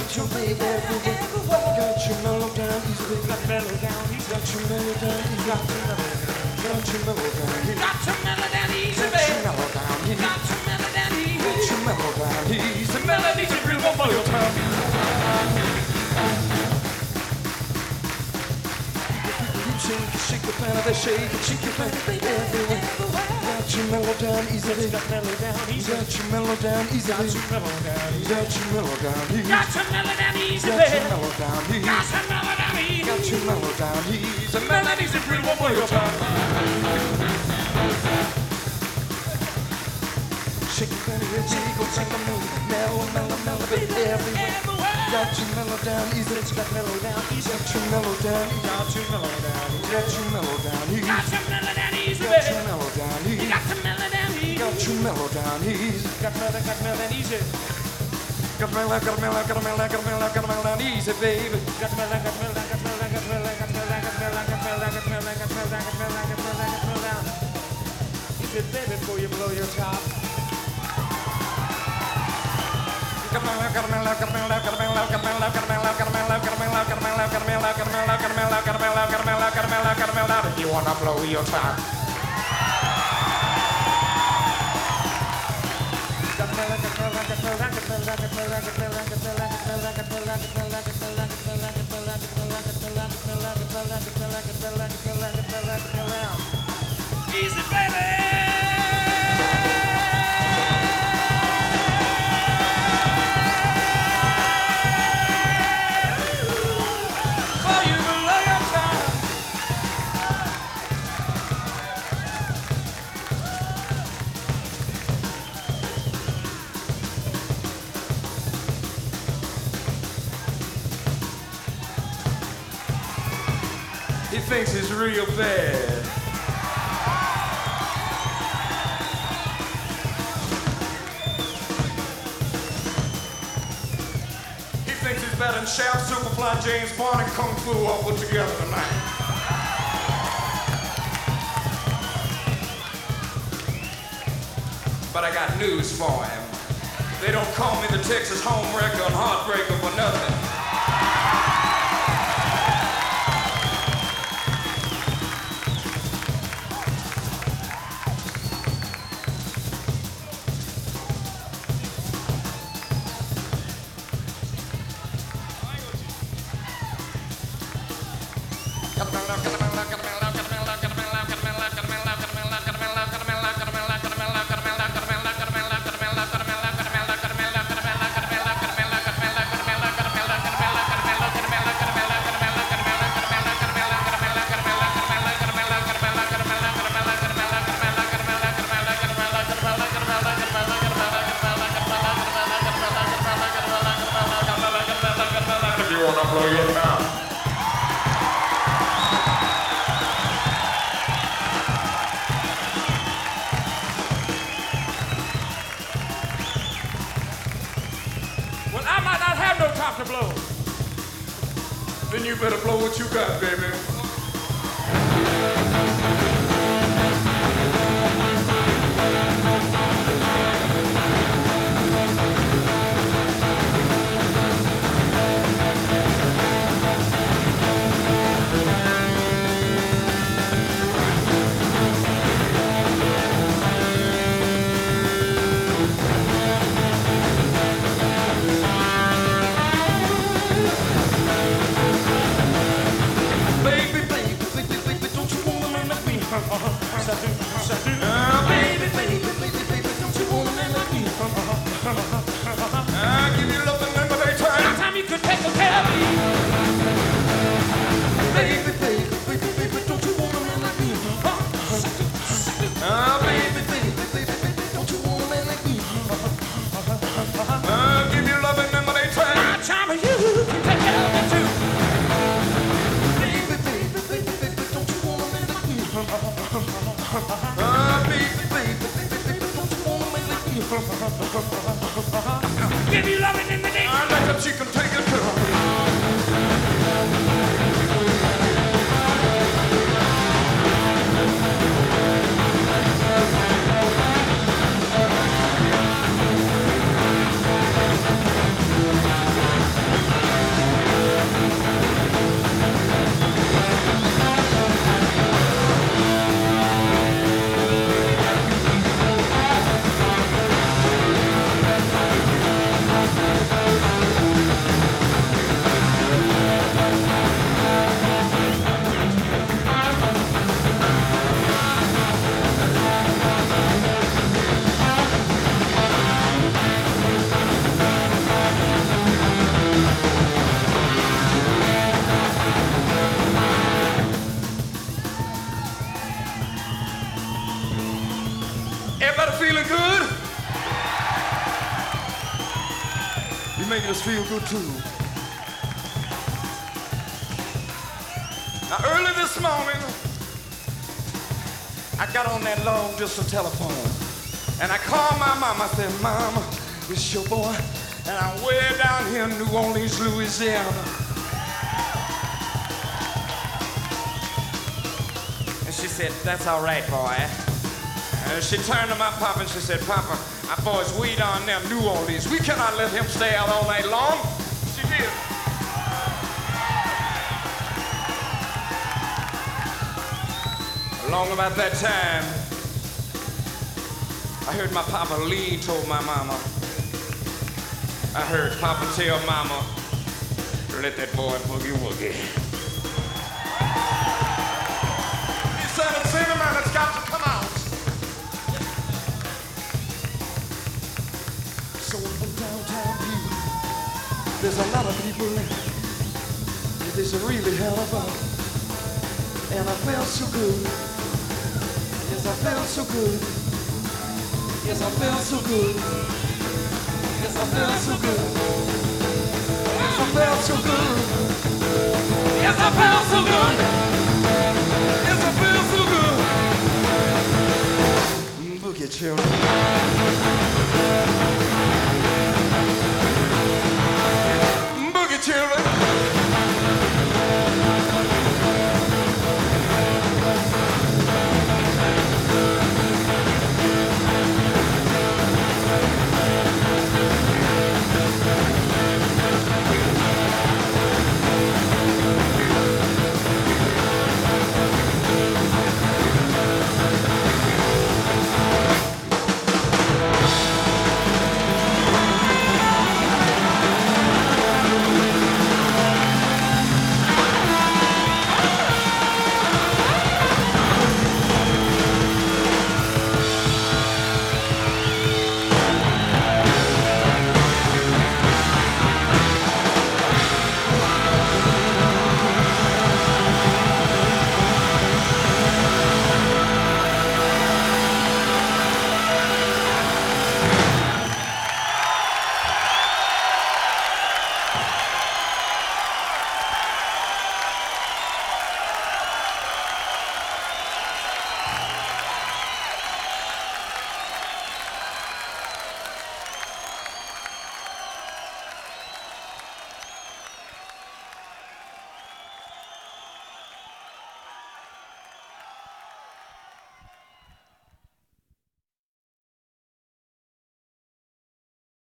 got your baby everywhere. Got your mellow down easy, baby. Got mellow down easy. Got your mellow down easy. Got your mellow down easy. Got your mellow down easy. Got your mellow down easy, baby. Got your mellow down easy. Got your mellow down easy. Got your mellow down easy. The melody's a real one for your tongue. Shake the planet, they shake your planet, baby, everywhere. Got your mellow down easy, baby. Got mellow down easy. Got your mellow down easy, baby. Got your mellow down easy. Got your mellow down easy. Got your mellow down easy, baby. Got your mellow down easy. Got your mellow down easy. Got your mellow down easy. The melody's a real one for your tongue. Shake your planet, let's go take a mellow, baby, everywhere. Got your mellow down easy. Got mellow down easy. Got your mellow down easy. Got your mellow down easy. Got your mellow down easy. Got your mellow down easy, baby. Got your mellow down easy. Got your mellow down easy. Got your mellow down easy. Got mellow down easy. Got mellow down easy, baby. Got mellow down easy, baby, before you blow your top. You wanna blow your top? Easy, baby. He thinks it's real bad. He thinks he's better than Shaft, Superfly, James Bond, and Kung Fu all put together tonight. But I got news for him. They don't call me the Texas homewrecker and heartbreaker for nothing. To blow, then you better blow what you got, baby. Baby, don't you wanna feeling good? You're making us feel good too. Now early this morning, I got on that long distance telephone and I called my mama. I said, Mama, it's your boy, and I'm way down here in New Orleans, Louisiana. And she said, that's all right, boy. And she turned to my papa and she said, Papa, our boy's way down there in New Orleans. We cannot let him stay out all night long. She did. Along about that time, I heard my papa lean toward my mama. I heard Papa tell Mama, let that boy boogie woogie. He said, it's cinema, it's got to come out. So in downtown people, there's a lot of people that there's a really hell about. And I felt so good. Yes, I felt so good. Yes, I felt so good. Yes, I felt so good. Yes, I felt so good.